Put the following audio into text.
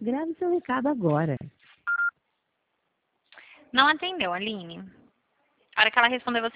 Grave seu recado agora. Não atendeu, Aline. A hora que ela responder, você